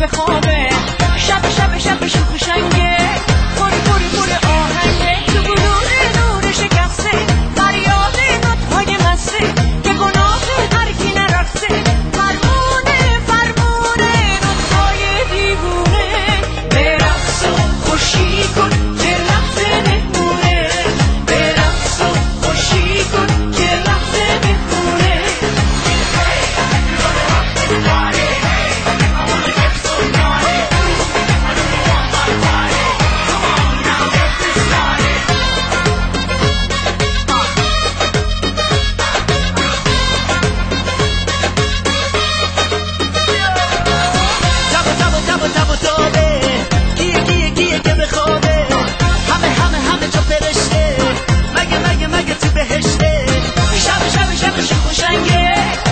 به خوابه، شب شب شب شوخ شنگه، پری پری پری آهنگه، تو بلور نور شکسته، فریاد نطفای مسته که گناه هر کی نرفته، فرمونه فرمونه نطفای دیوونه، به رقص و خوشی کن که رفته بهونه، به رقص و خوشی کن که رفته بهونه. مگه تو بهشته، شب شب شب شوخ و شنگه،